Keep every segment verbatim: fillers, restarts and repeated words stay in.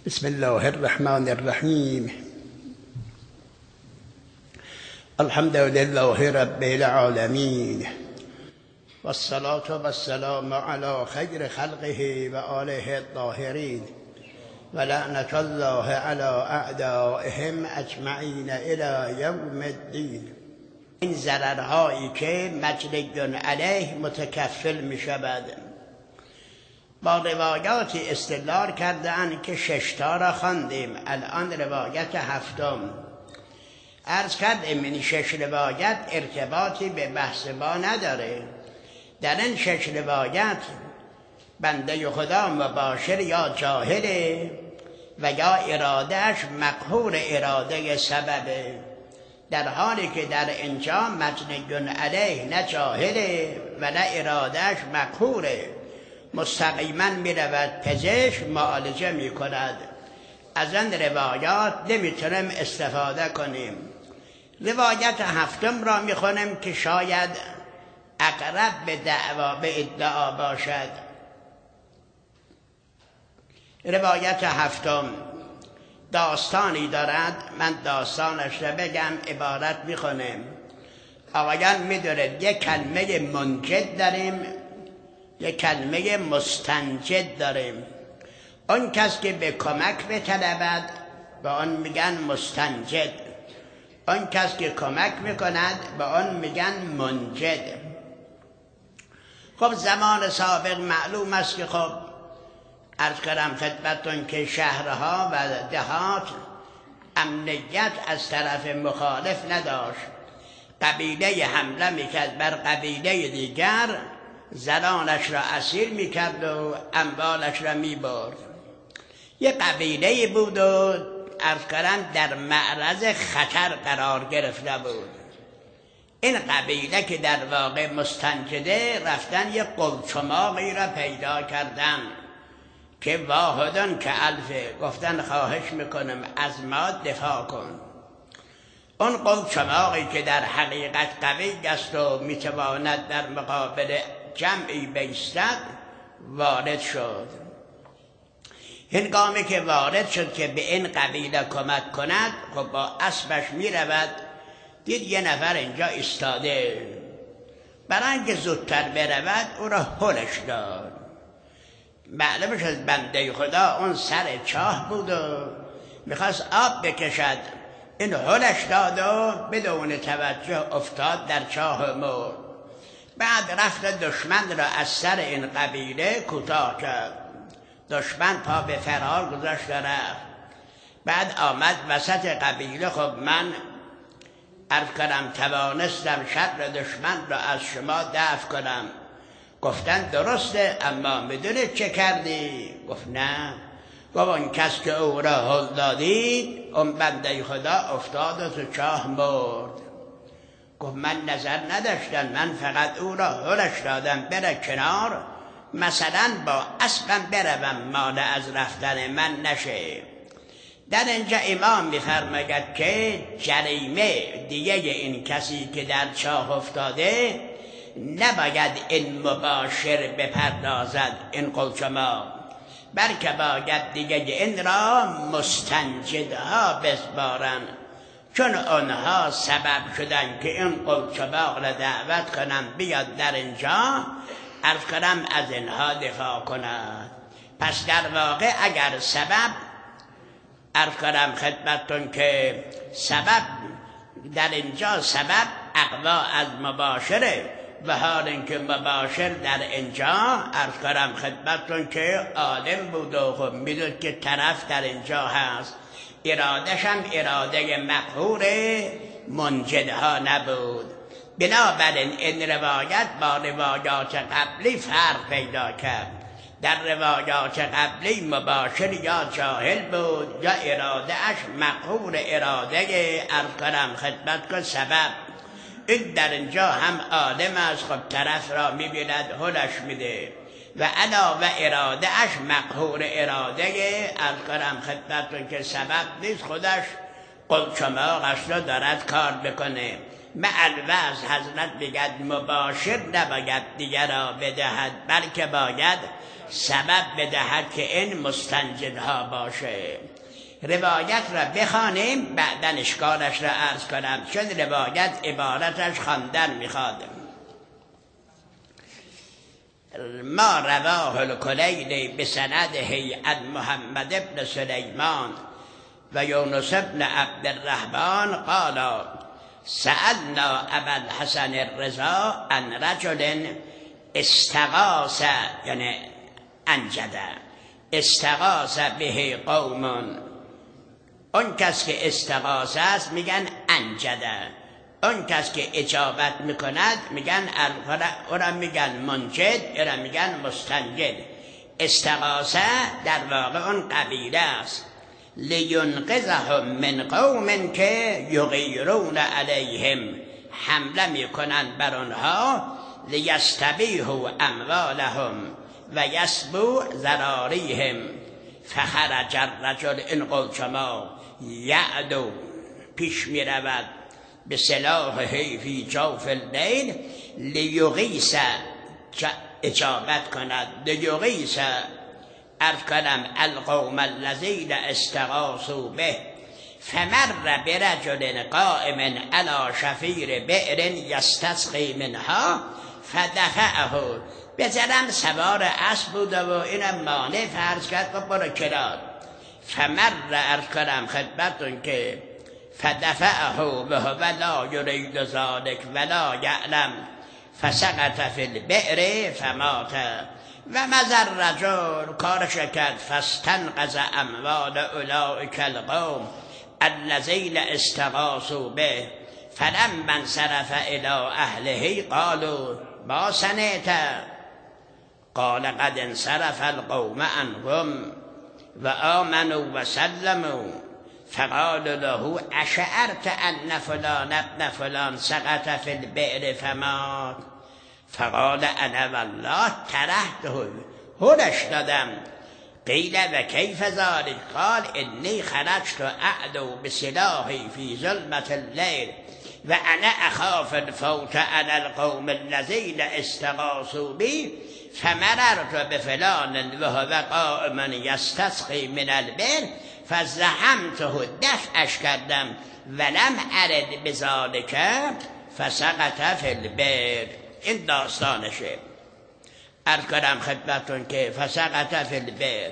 بسم الله الرحمن الرحیم. الحمد لله رب العالمین والصلاة والسلام على خیر خلقه و آله الطاهرین و لعنة الله على اعدائهم اجمعین الی یوم الدین. این ضررهایی که مجنی علیه متکفل می شود با روایاتی استدلال کردند که ششتا را خواندیم، الان روایت هفتم. عرض کردیم این شش روایت ارتباطی به بحث ما نداره. در این شش روایت بنده خدا مباشر یا جاهله و یا ارادهش مقهور اراده سببه، در حالی که در اینجا مجنی علیه نه جاهله و نه ارادهش مقهوره، مستقیما می رود پزشک معالجه می کند. از این روایات نمیتونیم استفاده کنیم. روایت هفتم را می خونیم که شاید اقرب به دعوا به ادعا باشد. روایت هفتم داستانی دارد، من داستانش را بگم عبارت می خونیم. آقایان می دارد یک کلمه منجد داریم، یک کلمه مستنجد داریم. اون کس که به کمک بطلبد به آن میگن مستنجد، اون کس که کمک میکند به آن میگن منجد. خب زمان سابق معلوم است که خب عرض کردم خدمتتون که شهرها و دهات امنیت از طرف مخالف نداشت. قبیله حمله میکرد بر قبیله دیگر، زنانش را اسیر میکرد و اموالش را میبرد. یه قبیله بود و عرض کردن در معرض خطر قرار گرفته بود. این قبیله که در واقع مستنجده رفتن یه قلچماقی را پیدا کردن که واحدن که الفه، گفتن خواهش میکنم از ما دفاع کن. اون قلچماقی که در حقیقت قوی است و میتواند در مقابل جمعی بیستد وارد شد. هنگامی که وارد شد که به این قبیله کمک کند، خب با اسبش می رود، دید یه نفر اینجا ایستاده. برای اینکه زودتر برود او را هلش داد. معلوم شد بنده خدا اون سر چاه بود و میخواست آب بکشد. این هلش داد و بدون توجه افتاد در چاه مرد. بعد رفت دشمن را از سر این قبیله کوتاه کرد. دشمن پا به فرار گذاشت رفت. بعد آمد وسط قبیله. خب من عرض کردم توانستم شر دشمن را از شما دفع کنم. گفتن درسته، اما میدونید چه کردی؟ گفت نه. گفت اون کس که او را هل دادید اون بنده خدا افتاد و تو چاه مرد. گفت من نظر نداشتم، من فقط او را هلش دادم بره کنار، مثلا با اسبم بروم مانع از رفتن من نشه. در اینجا امام میفرماید که جریمه دیگه این کسی که در چاه افتاده نباید این مباشر بپردازد این قلچما، بلکه باید دیگه این را مستنجدها بسپارن، چون آنها سبب شدن که این قلچباق را دعوت کنم بیاد در اینجا، عرض کنم از اینها دفاع کند. پس در واقع اگر سبب عرض کنم خدمتتون که سبب در اینجا سبب اقوا از مباشره، و حال اینکه مباشر در اینجا عرض کنم خدمتتون که عالم بود و خب میدود که طرف در اینجا هست، ارادش هم اراده مقهور منجدها نبود. بنابراین این روایت با روایات قبلی فرق پیدا کرد. در روایات قبلی مباشر یا جاهل بود یا اراده اش مقهور اراده عرض کنم خدمت کن سبب. این در اینجا هم عالم است، خب طرف را میبیند هلش میده و علاوه اراده اش مقهور اراده عرض کنم خدمت کن که سبب نیست، خودش قلچماقش را دارد کار بکنه. مع الوضع حضرت میگد مباشر نباید دیگر را بدهد، بلکه باید سبب بدهد که این مستنجدها باشه. روایت را بخوانیم بعدن اشکالش را عرض کنم، چون روایت عبارتش خواندن میخواد. ما رواه الکلیلی بسنده عن محمد ابن سلیمان و یونس ابن عبد الرحمن قال سألنا ابا الحسن الرضا عن رجل استغاث، یعنی انجد، استغاث به قوم. اون کس که استغاث است میگن انجده، اون کس که اجابت میکند میگن اون میگن منجد، اون میگن مستنجد. استغاثه در واقع اون قبیله است. لینقذهم من قوم که یغیرون علیهم، حمله میکنند بر آنها. لیستبیحوا اموالهم و یسبو ذراریهم. فخرج الرجل این قلتما یعدو، پیش می رود به سلاحه فی جوف اللیل لیغیث، اجابت کند لیغیث ارز کنم القوم الذین استغاثوا به. فمر برجل قائم علی شفیر بئر یستسقی منها فدفعه. بزرم سوار اسب بوده و اینم مانع فرض کرد و برو کنار. فمر ارز کنم خدمتون که فدفعه وهو لا یرید ذلک ولا یعلم فسقط فی البئر فمات. و مزر رجل کارش کرد فاستنقذ اموال اولئک القوم الذین استغاثوا به. فلما انصرف الی اهله قالوا ما صنعت؟ قال قد انصرف القوم عنهم و آمنوا و سلموا. فقال له اشعرت ان فلان ابن فلان سقط فی البئر فمات؟ فقال انا والله ترهته، هلش دادم. قیل و کیف ذلك؟ قال انی خرجت اعدو بسلاحی فی ظلمة اللیل و انا اخاف الفوت علی القوم الذین استغاثوا بی. فمررت بفلان وهو قائم یستسقی من البئر فزحمته، دفعش کردم ولم ارد بذلک فسقط فی البئر. این داستانشه. عرض کنم خدمتون که فسقط فی البئر.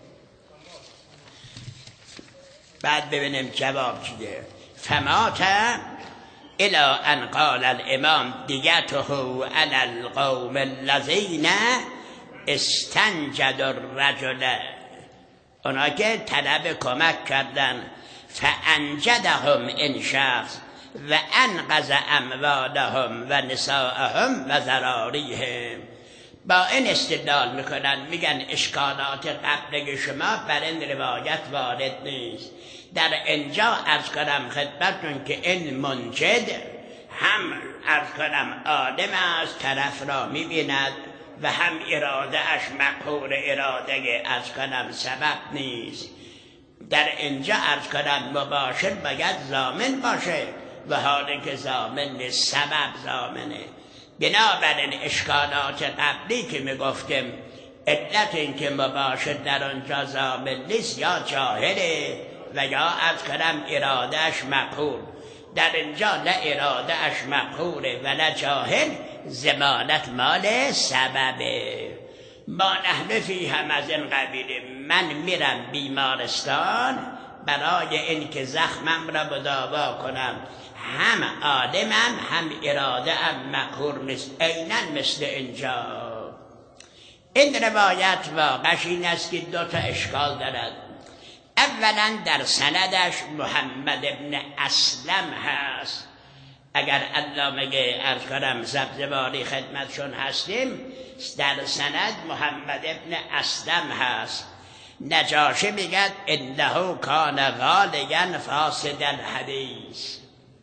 بعد ببینیم جواب چیه. فمات الى ان قال الامام دیته علی القوم الذین استنجد الرجل، اونا که طلب کمک کردن. فانجدهم این شخص و انقذ اموالهم و نساءهم و ذراریهم. با این استدلال میکنن، میگن اشکالات قبل شما بر این روایت وارد نیست. در اینجا عرض کنم خدمتتون که این منجد هم عرض کنم آدم از طرف را میبیند و هم اراده اش مقهور اراده عرض کنم سبب نیست. در اینجا عرض کنم مباشر باید ضامن باشه و حالی که ضامن نیست سبب ضامنه. بنابراین اشکالات قبلی که میگفتیم علت این که مباشر در آنجا ضامن نیست یا جاهله و یا از کنم ارادهش مقهور. در اینجا نه ارادهش مقهوره و نه جاهل، ضمانت مال سببه. ما نحن فی هم از این قبیله. من میرم بیمارستان برای اینکه زخمم را مداوا کنم، هم آدمم هم اراده ام مقهور نیست، عیناً مثل اینجا. این روایت واقعش این است که دو تا اشکال دارد. اولا در سندش محمد ابن اسلم هست. اگر الله مگه عرض کنم سبزواری خدمتشون هستیم، در سند محمد ابن اسلم هست. نجاشی میگد انه کان غالیا فاسد الحدیث.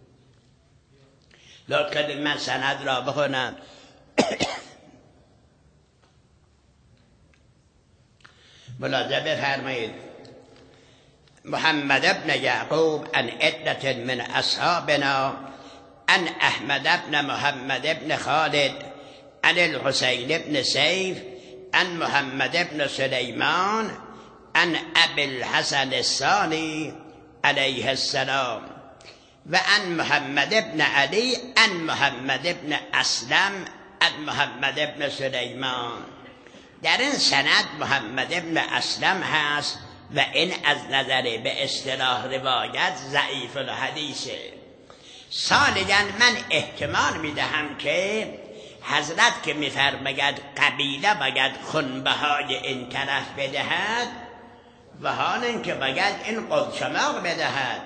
لطف کنید من سند را بخونم. ملاحظه بفرمایید. محمد ابن یعقوب عن عدة من اصحابنا عن احمد بن محمد بن خالد عن الحسين بن سيف عن محمد بن سليمان عن ابي الحسن الثاني عليه السلام و عن محمد بن علي عن محمد بن اسلم عن محمد بن سليمان. در این سند محمد بن اسلم هست و این از نظر به اصطلاح روایت ضعیف الحدیثه. ثانیاً من احتمال میدهم که حضرت که میفرماید قبیله باید خونبهای این طرف بدهد و حال اینکه باید این قلچماق بدهد.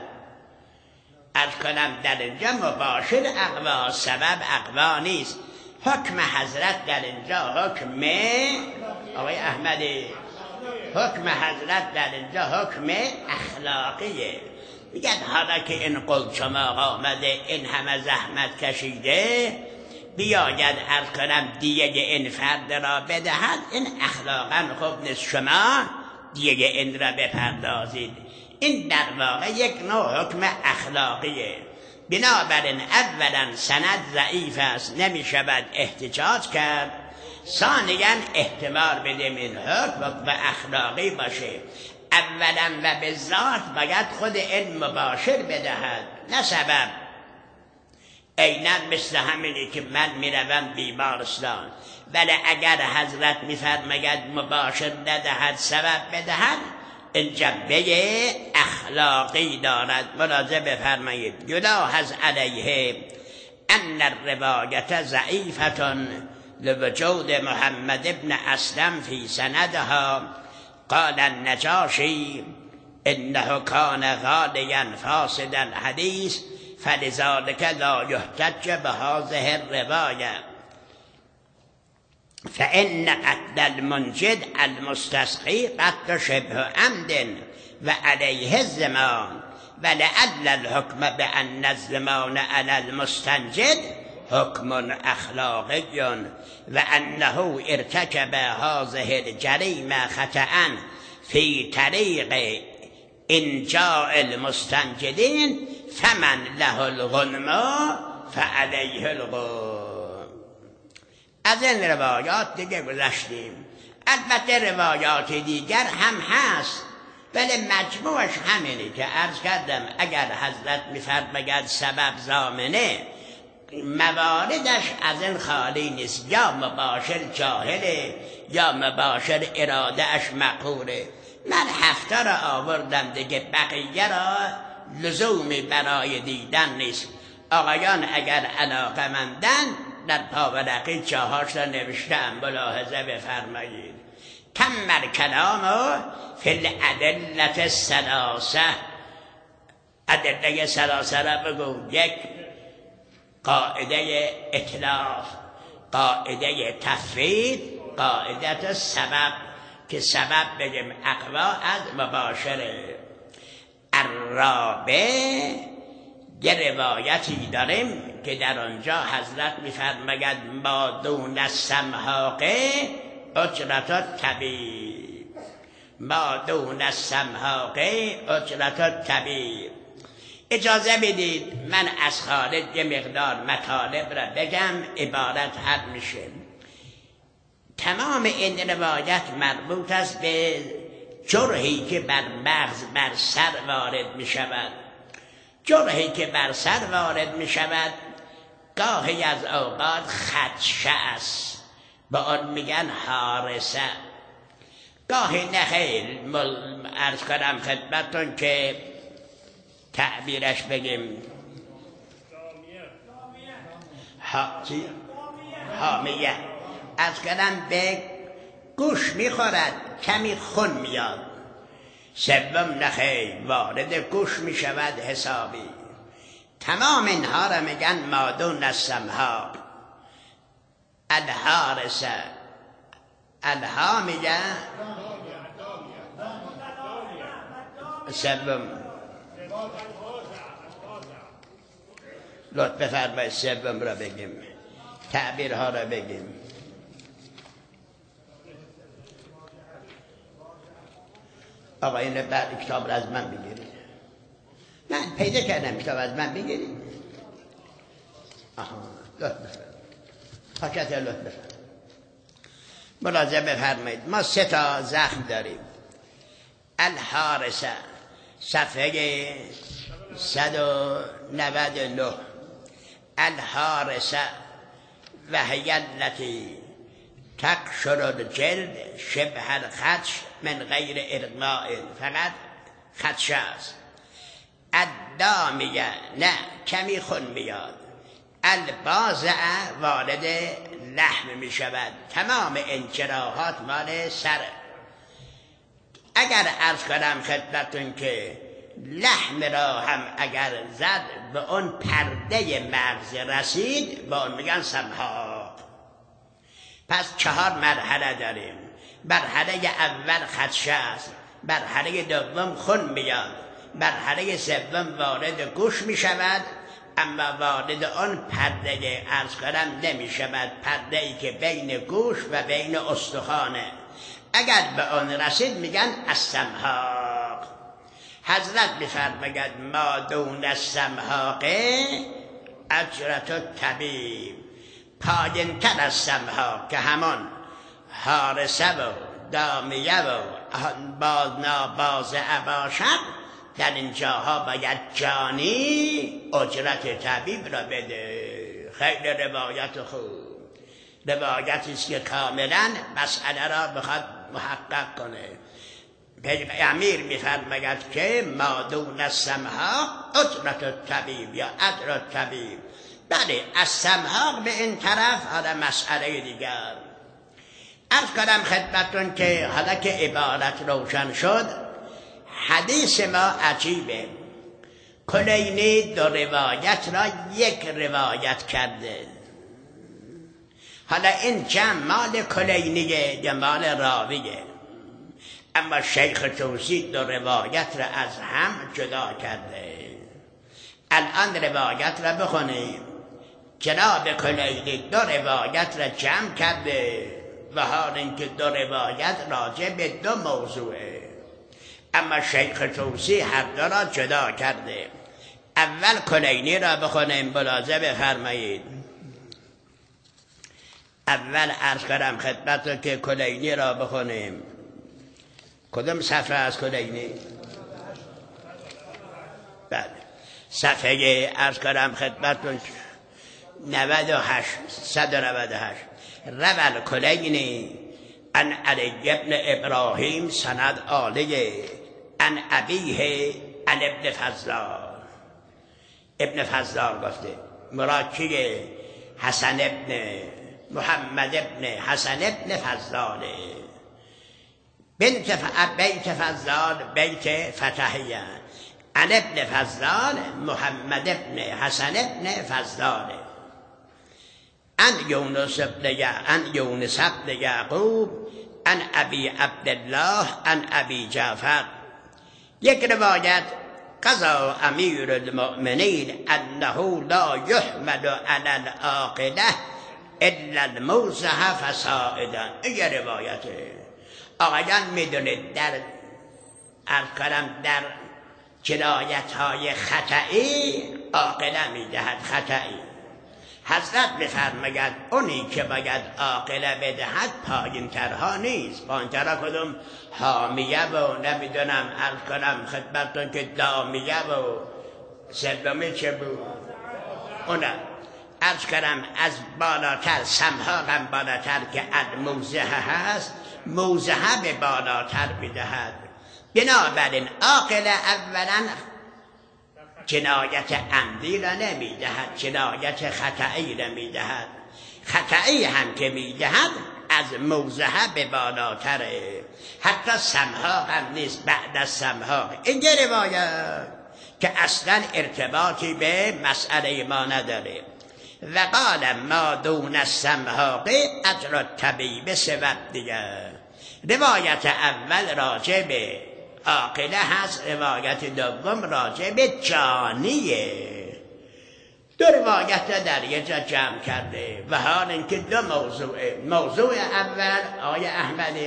از کنم در اینجا مباشر اقوا سبب اقوا نیست. حکم حضرت در اینجا حکم آقای احمدی حکم حضرت در اینجا حکم اخلاقیه. میگن حالا که این قلچماق آمده این همه زحمت کشیده بیاید عرض کنم دیگه این فرد را بدهد، این اخلاقا خوب نیست، شما دیگه این را بپردازید. این در واقع یک نوع حکم اخلاقیه. بنابراین اولا سند ضعیف است، نمی شود احتجاج کرد. ثانیا احتمال بدیم این حکم و اخلاقی باشه. اولا و به ذات باید خود این مباشر بدهد، نه سبب. اینا مثل همینی که من میروم بیمارستان، ولی اگر حضرت میفرماید مباشر ندهد سبب بدهد، این جنبه اخلاقی دارد. ملاحظه بفرمایید. یلاحظ علیه ان الروایت ضعیفة لوجود محمد بن اسلم فی سندها. قال النجاشی انه کان غالیا فاسد الحدیث فلذلك لا يحتج بهذه الرواية فإن قتل المنجد المستسقي قتل شبه عمد وعليه الزمان ولعل الحكم بأن الزمان على المستنجد حكم أخلاقي وأنه ارتكب هذه الجريمة خطأ في طريق انجاء المستنجدين فمن له الغنم فعليه الغنم. از این روایات دیگه گذشتیم. البته روایات دیگر هم هست ولی مجموعش همینه که عرض کردم. اگر حضرت میفرماید سبب ضامنه، مواردش از این خالی نیست. یا مباشر جاهله یا مباشر اراده اش مقوله. من هفته را آوردم دیگه، بقیه را لزومی برای دیدن نیست. آقایان اگر علاقه‌مندن در پاورقی چهارش را نوشتم، ملاحظه بفرمایید. تم الکلام فی الادلة الثلاثه. ادله ثلاثه را بگو. یک، قاعده اطلاق، قاعده تفرید، قاعده سبب که سبب بگیم اقوا از مباشره. الرابع، یه روایتی داریم که در آنجا حضرت میفرماید ما دون السمحاقه اجرت الطبیب، ما دون السمحاقه اجرت الطبیب. اجازه بدید من از خالد یه مقدار مطالب را بگم، عبارت حل میشه. تمام این روایت مربوط است به جرحی که بر مغز بر سر وارد می شود. جرحی که بر سر وارد می شود گاهی از اوقات خدشه است، با آن میگن حارسه. گاهی نخیل عرض کنم خدمتون که تعبیرش بگیم حامیه. از کنم به گوش میخورد، کمی خون میاد. سوم نخیر، وارد گوش میشود حسابی. تمام اینها را میگن مادون السمحاق. الحارسه، الها میگن سوم. لطف فرمایید سوم را بگیم، تعبیرها را بگیم. آقا این بعد کتاب را از من بگیرید. من پیدا کردم کتاب از من بگیرید. آها لطف بفرمایید حاکت لطف بفرمایید ملاحظه بفرمایید. ما سه تا زخم داریم. الحارسه صفحه صد و نود و نه. الحارسه و هی التی تقشر الجلد شبه الخدش من غیر ارقاء، فقط خدش است. الدامیه نه کمی خون میاد. البازعه وارد لحم می شود. تمام این جراحات مال سر. اگر عرض کنم خدمتون که لحم را هم اگر زد به اون پرده مغز رسید با اون میگن سمحاق. پس چهار مرحله داریم. مرحله اول خدشه است، مرحله دوم خون میاد، مرحله سوم وارد گوش می شود، اما وارد آن پرده عرض کنم نمی شود، پرده ای که بین گوش و بین استخوانه. اگر به آن رسید میگن السمحاق. حضرت میفرماید ما دون السمحاق اجرت الطبیب. پایین تر از سمحاق که همان حارسه و دامیه و بازعه باشد، در اینجاها باید جانی اجرت طبیب را بده. خیلی روایت خوب، روایتی است که کاملا مسئله را بخواد محقق کنه. امیر میفرماید که ما دون السمحاق اجرت الطبیب یا اجر الطبیب. بله از سمحاق به این طرف حالا مسئله دیگر. عرض کنم خدمتون که حالا که عبارت روشن شد، حدیث ما عجیبه. کلینی دو روایت را یک روایت کرده. حالا این جمع مال کلینیه یا مال راویه، اما شیخ توسی دو روایت را از هم جدا کرده. الان روایت را بخونیم. جناب کلینی دو روایت را جمع کرده و حال اینکه دو روایت راجع به دو موضوعه، اما شیخ توسی هر دو را جدا کرده. اول کلینی را بخونیم، ملاحظه بفرمایید. اول عرض کنم خدمت که کلینی را بخونیم. کدام صفحه از کلینی؟ بله صفحه عرض کنم خدمتون نود و هشت صد و نود و هشت. روال کلینی ان علی ابن ابراهیم سند آلیه ان ابیه ان ابن فضلال. ابن فضلال گفته مراکیه حسن ابن محمد ابن حسن ابن فضلاله. بنت ف... بیت فضلال بیت فتحیه. ان ابن فضلال محمد ابن حسن ابن فضلاله. ان یونس ابن ان یونس ابن یعقوب ان ابی عبدالله ان ابی جعفر. یک روایت قضا امیر المؤمنین انه لا یحمل علی العاقله الا الموزه فسائدا. این یه روایته. آقایان میدونید در ارکانم در جنایت های خطئی عاقله میدهد. خطئی حضرت میفرماید اونی که باید عاقله بدهد پایین ترها نیست. پایین ترها کدوم؟ حامیه و نمیدونم عرض کنم خدمتون که دامیه و سومی چه بود اونم عرض کنم از بالاتر سمحاقم بالاتر که اد موزه هست، موزه به بالاتر میدهد. بنابراین عاقله اولا جنایت عمدی را نمیدهد، جنایت خطئی را میدهد. خطئی هم که میدهد از موزه به بالاتره. حتی سمحاق هم نیست، بعد از سمحاق. این یه روایت که اصلا ارتباطی به مسئله ما نداره. و قال ما دون السمحاق اجر الطبیب. سبب دیگر روایت اول راجع به عاقله هست، روایت دوم راجع به جانیه. دو روایت در یه جا جمع کرده و حال اینکه دو موضوعه. موضوع اول آیه احمدی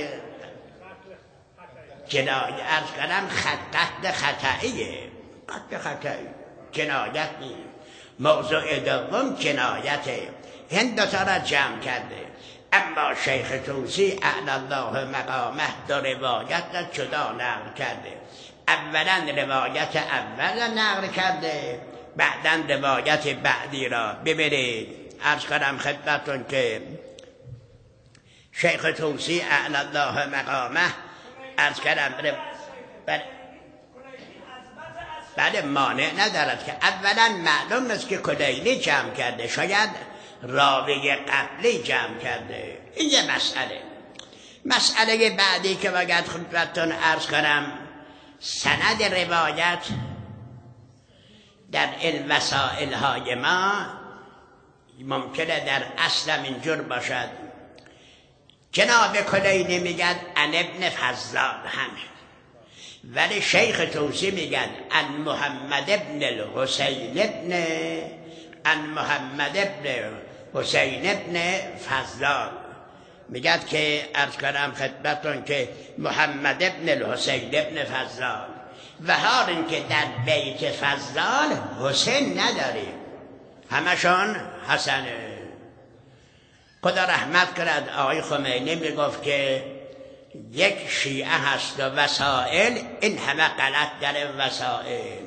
جنایت ارز کنم خط قتل خطئیه، قتل خطئی جنایت نیست. موضوع دوم جنایت. این دوتا را جمع کرده. اما شیخ توسی اعلی الله مقامه دو روایت را جدا نقل کرده. اولا روایت اول را نقل کرده، بعدا روایت بعدی را. ببینید عرض کنم خدمتتون که شیخ توسی اعلی الله مقامه عرض کردم بله بله مانع ندارد که اولا معلوم است که کلینی جمع کرده، شاید راوی قبلی جمع کرده. این یه مسئله. مسئله بعدی که باید خدمتتون عرض کنم، سند روایت در این وسائل های ما ممکنه در اصل اینجور باشد. جناب کلینی میگن ان ابن فضال همه، ولی شیخ توسی میگن ان محمد ابن الحسین ابن ان محمد ابن حسین ابن فضال. میگد که عرض کنم خدمتتون که محمد ابن الحسین ابن فضال، و حال این که در بیت فضال حسین نداریم، همشان حسنه. خدا رحمت کند آقای خمینی میگفت که یک شیعه هست و وسائل این همه غلط در وسائل.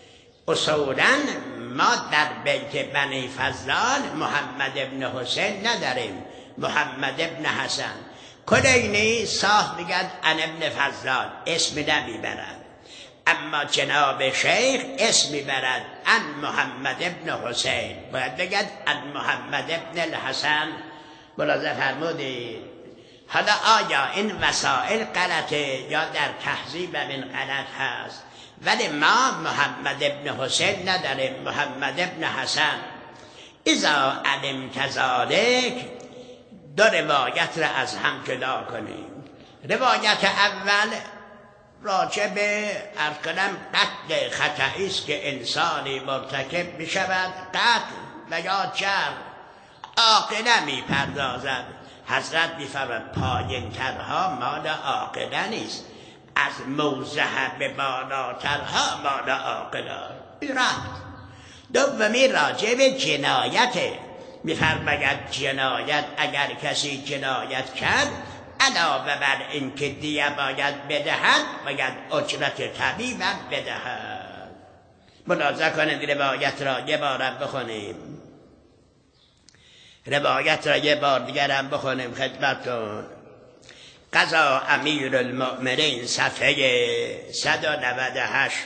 اصولا ما در بیت بنی فضال محمد ابن حسین نداریم، محمد ابن حسن. کلینی صاح میگن ان ابن فضال، اسم نمیبرد، اما جناب شیخ اسم میبرد ان محمد ابن حسین، باید بگد ان محمد ابن الحسن. ملاحظه فرمودید. حالا آیا این وسائل غلطه یا در تهذیب من غلط هست؟ ولی ما محمد ابن حسین نداریم، محمد ابن حسن. اذا علمت ذلک، دو روایت را از هم جدا کنیم. روایت اول راجع به عرض کنم قتل خطایی است که انسانی مرتکب می شود، قتل و یا جرم، عاقله می پردازد. حضرت می فرماید پایین ترها مال عاقله نیست، از موضع به بالاترها مال عاقله. این رفت. دومی راجع به جنایت، می فرماید جنایت اگر کسی جنایت کرد علاوه بر این که دیه باید بدهد، باید اجرت طبیب بدهد. ملاحظه کنید روایت را یه بار بخونیم، روایت را یه بار دیگر هم بخونیم خدمتتون. قضا امیر المؤمنین صفحه صد و نود و هشت.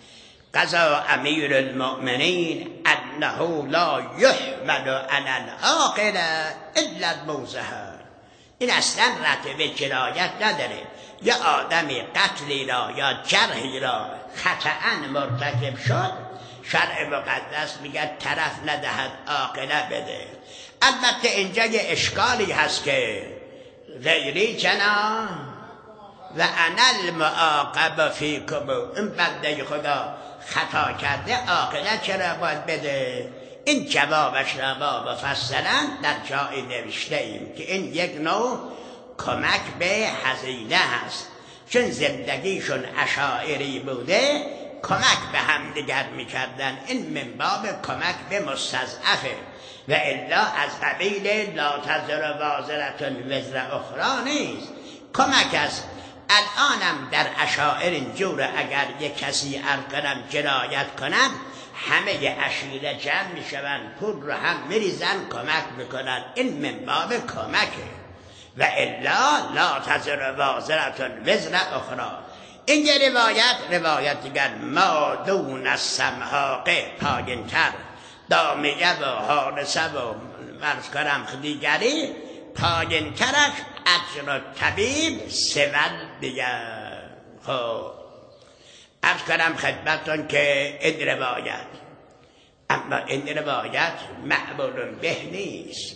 قضا امیر المؤمنین انه لا یحمل علی العاقل الا الموضع. این اصلا رتبه جنایت نداره. یا آدمی قتلی را یا جرحی را خطأ مرتکب شد، شرع مقدس میگه طرف ندهد، عاقله بده. البته اینجا یه اشکالی هست که غیری جنا و انا المعاقب فیکم، این بنده خدا خطا کرده، عاقله چرا باید بده؟ این جوابش را ما مفصلا در جایی نوشته ایم که این یک نوع کمک به هزینه هست، چون زندگیشون اشاعری بوده، کمک به هم دیگر میکردن. این من باب کمک به مستضعفه، و الا از قبیل لا تزر وازرة وزر اخرى نیست، کمک است. الانم در اشاعر اینجوره، اگر یک کسی ارقرم جنایت کند همه عشیره جمع میشوند، پول رو هم میریزن کمک میکنن. این من باب کمکه، و الا لا تزر وازرة وزر اخرى. این یه روایت. روایت دیگر ما دون السمحاق، پایین تر، دامیه و حارسه و مرز کرم دیگری پایین ترش اجر و طبیب سول دیگر. خب عرض کنم خدمتون که این روایت، اما این روایت معمول به نیست،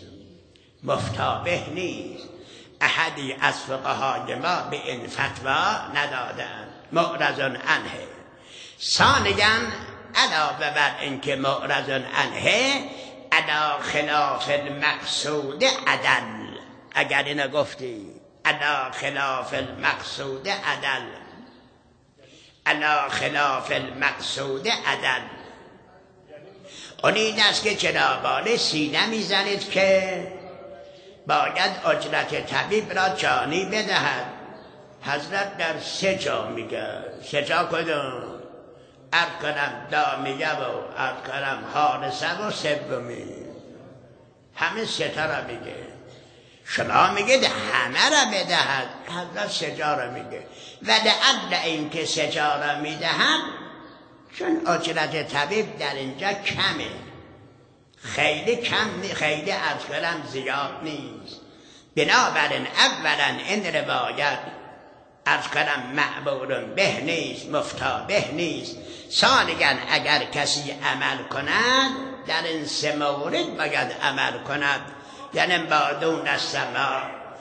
مفتابه نیست. احدی از فقهای ما به این فتوا ندادن، معرض عنه. ثانیاً علاوه بر اینکه معرض عنه، علا خلاف المقصود عدل. اگر اینو گفتی علا خلاف المقصود عدل، علا خلاف المقصود عدل. اون این است که جناباله سینه میزنید که باید اجرت طبیب را جانی بدهد. حضرت در سه جا میگه. سه جا کدوم؟ عرض کنم دامیه و عرض کنم حارسه و سومی. همه سه تا را میگه. شما میگید همه را بدهد، حضرت سه جا را میگه. و لعل این که سه جا را میدهد چون اجرت طبیب در اینجا کمه، خیلی کم، خیلی عرض کنم زیاد نیست. بنابراین اولا این روایت عرض کنم معمول به نیست، مفتا به نیست. ثانیاً اگر کسی عمل کند در این سه مورد باید عمل کند، یعنی با دون السماع.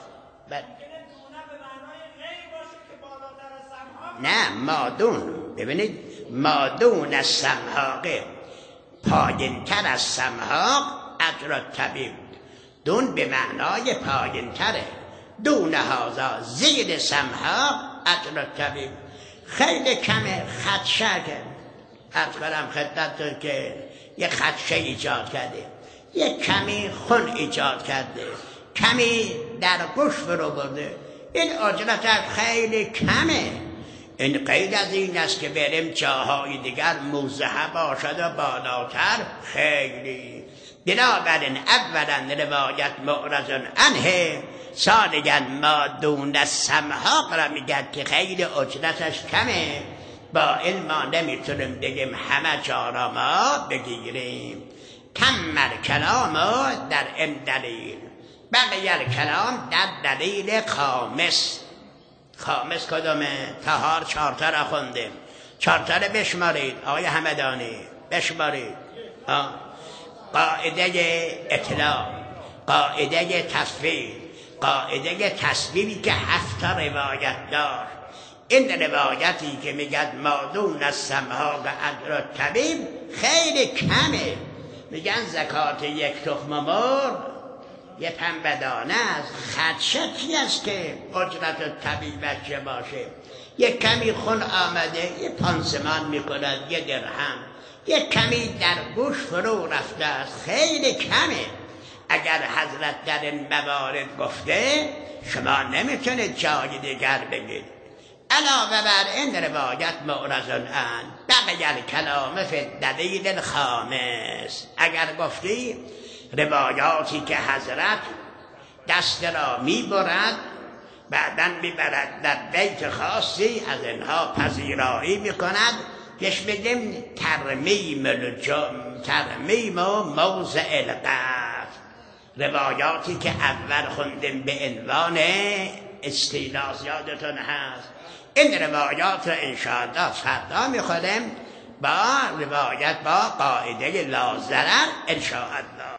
نه مادون، ببینید مادون السمحاق، پایین تر از سمحاق اجر طبیب. دون به معنای پایین تره، دون هازا زیر سمحاق اجر طبیب. خیلی کمه، خدشه که از کنم خدمتتون که یه خدشه ایجاد کرده، یه کمی خون ایجاد کرده، کمی در گوش فرو برده، این اجرت خیلی کمه. این قید از این است که بریم جاهای دیگر موزه باشد و بالاتر خیلی. بنابراین اولا روایت معرض عنه، ثانیا ما دون السمحاق را میگد که خیلی اجرتش کمه. با این ما نمیتونیم بگیم همه جا را ما بگیریم. تم کلام در این دلیل، بقیه کلام در دلیل خامس. خامس کدومه؟ تهار چارتا را خوندیم، چارتا را بشمارید آقای همدانی، بشمارید. قاعده اطلاع، قاعده تصویر، قاعده تصویری که هفت روایت دار. این روایتی که میگد مادون از سمحاق اجر طبیب خیلی کمه. میگن زکات یک تخم مرغ یه پنبه دانه از خدشه کی است که اجرت طبیبش چه باشه؟ یک کمی خون آمده یه پانسمان میکند، یه درهم، یک کمی در گوش فرو رفته است، خیلی کمه. اگر حضرت در این موارد گفته شما نمیتونید جای دیگر بگید. علاوه بر این روایت معرض عنه، بقیه کلام فی دلیل خامس. اگر گفتی روایاتی که حضرت دست را میبرد بعداً میبرد در بیت خاصی از اینها پذیرایی میکند، پیش بگیم ترمیم الجم، ترمیم و موضع القف. روایاتی که اول خوندیم به عنوان استیلاس یادتون هست. این روایات را انشاءالله فردا میخونیم با روایت با قاعده لا ضرر انشاءالله.